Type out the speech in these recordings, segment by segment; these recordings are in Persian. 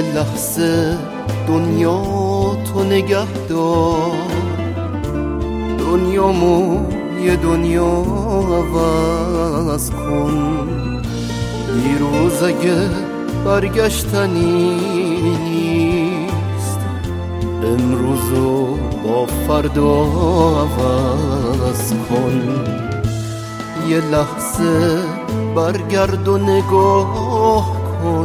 لحظه دنیا تو نگه دار، دنیامو یه دنیا عوض کن. دیروز اگه برگشتنی نیست، امروزو با فردا عوض کن. یه لحظه برگرد و نگاه کن،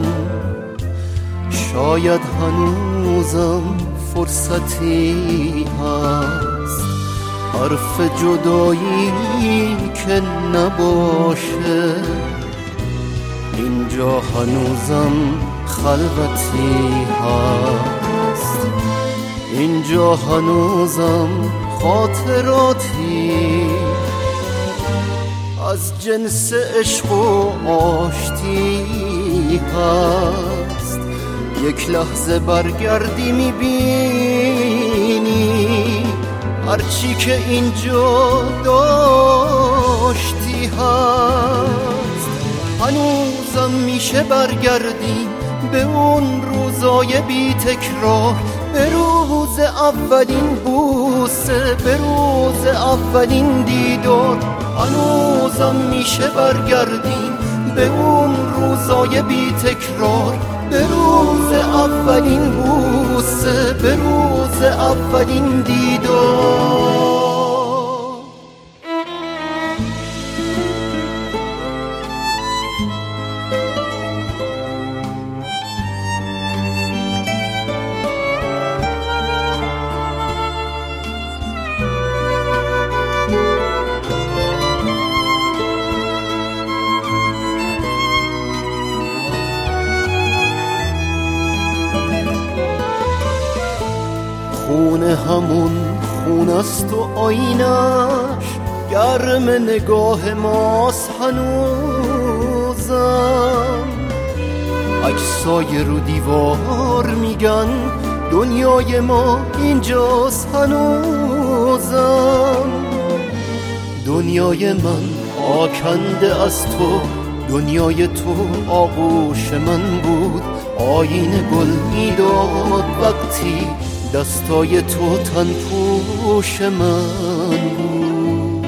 شاید هنوزم فرصتی هست. حرف جدایی که نباشه، اینجا هنوزم خلوتی هست. اینجا هنوزم خاطراتی از جنس عشق و آشتی هست. یک لحظه برگردی میبینی هرچی که اینجا داشتی هست. هنوزم میشه برگردی به اون روزای بی تکرار، به روز اولین بوسه، به روز اولین دیدار. هنوزم میشه برگردی به اون روزای بی تکرار، به روز اولین بوسه، به روز اولین دیدار. خونه همون خون است و آینش گرم نگاه ماست هنوزم. عکسای رو دیوار میگن دنیای ما اینجاست هنوزم. دنیای من آکنده از تو، دنیای تو آغوش من بود. آینه گل میداد وقتی دستای تو تن پوش من بود.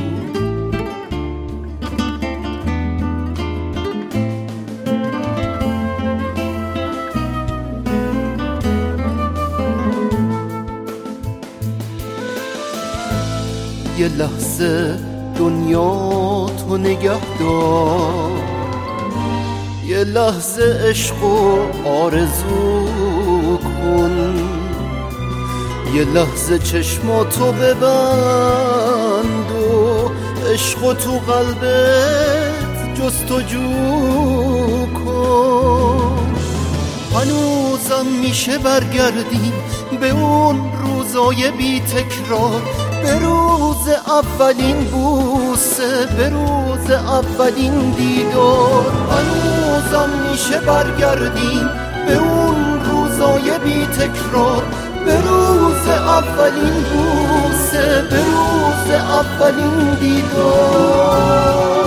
یه لحظه دنیا تو نگه دار، یه لحظه عشق و آرزو کن. یه لحظه چشماتو ببند و عشقو تو قلبت جستجو کن. هنوزم میشه برگردی به اون روزای بی تکرار، به روز اولین بوسه، به روز اولین دیدار. هنوزم میشه برگردی به اون روزای بی تکرار، به روز اولین بوسه، به روز اولین دیدار.